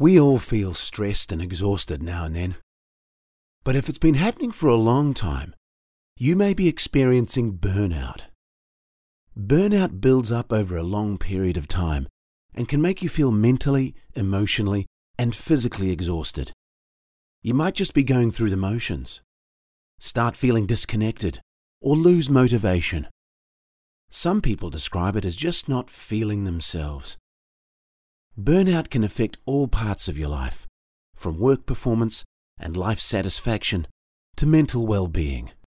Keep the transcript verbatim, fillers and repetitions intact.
We all feel stressed and exhausted now and then. But if it's been happening for a long time, you may be experiencing burnout. Burnout builds up over a long period of time and can make you feel mentally, emotionally, and physically exhausted. You might just be going through the motions, start feeling disconnected, or lose motivation. Some people describe it as just not feeling themselves. Burnout can affect all parts of your life, from work performance and life satisfaction to mental well-being.